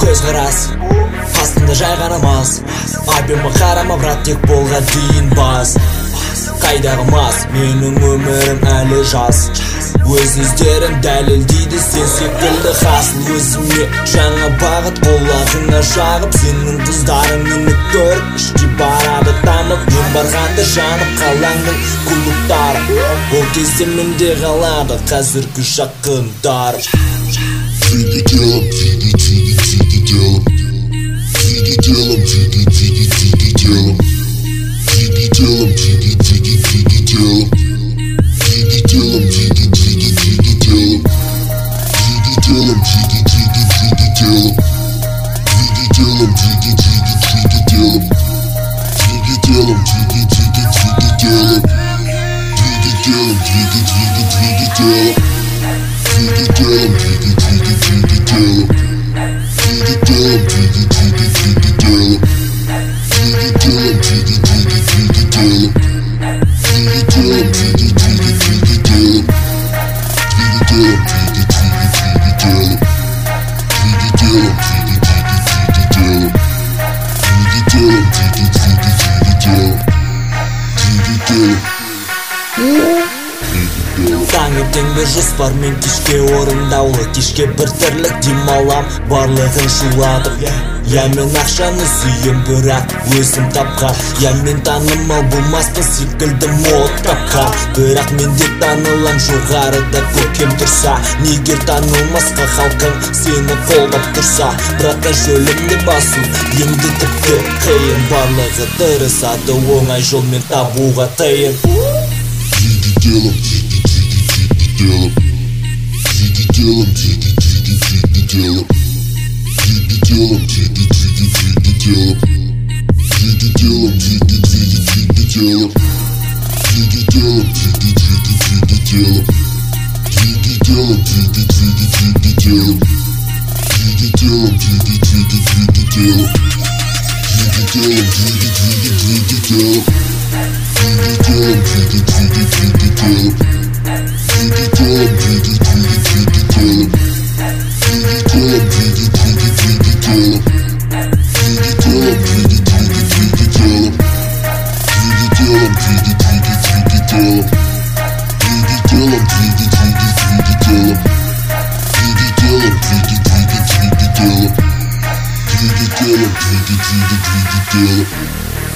көзқарас астында жай ғана мас айбыма қарама брат, тек болға дейін бас. Қайдағы мас, менің өмірім әлі жас. Өз өздерін дәлелдейді, сен секілді хасыл. Өзіме жаңа бағыт, қолағына жағып, сенің қыздарың мені көріп ішке барады тамып. Мен барғанда жанып қалаңның құлықтары, ол кезде менде қалады қазіргі жақындар. Двигай телом, двигай, двигай, двигай телом. Двигай телом, двигай, двигай, двигай телом. Двигай телом, двигай, двигай, двигай телом. Двигай телом, двигай, двигай, двигай телом. Двигай телом, двигай, двигай, двигай телом. Двигай телом, двигай, двигай, двигай телом. Двигай телом, двигай, двигай, двигай телом. Двигай телом, двигай, двигай, двигай телом. Двигай телом, двигай, двигай, двигай телом. Двигай телом, двигай, двигай, двигай телом. Двигай телом, двигай, двигай, двигай телом. Двигай телом, двигай, двигай, двигай телом. Двигай телом, двигай, двигай, двигай телом. Двигай телом, двигай, двигай, двигай телом. Двигай телом, двигай, двигай, двигай телом. Двигай телом. Таңертең бір жоспар мен кешке орындаулы. Кешке бір тірлік демалам, барлығын шулатып. Я мен ақшаны сүйем, бірақ өзім тапқан. Я мен танымал болмаспын секілді мод тапқан. Бірақ мен де танылам жоғарыда көркем тұрса. Негер танылмасқа халқың сені қолдап тұрса. Бірақ жөлімді басу енді тіпті қиын. Барлығы тырысады, оңай жолмен табуға тыйым. Двигай телом, двигай, двигай, двигай телом. Двигай телом, двигай, двигай, двигай телом. Двигай телом, двигай, двигай, двигай телом. Двигай телом, двигай, двигай, двигай телом. Двигай телом, двигай, двигай, двигай телом. Двигай телом, двигай, двигай, двигай телом. Двигай телом, двигай, двигай, двигай телом. Двигай телом, двигай, двигай, двигай телом. Двигай телом, двигай, двигай, двигай телом. Двигай телом, двигай, двигай, двигай телом. Двигай телом, двигай, двигай, двигай телом. Двигай телом, двигай, двигай, двигай телом. Двигай телом, двигай, двигай, двигай телом. Двигай телом, двигай, двигай, двигай телом. Двигай телом, двигай, двигай, двигай телом.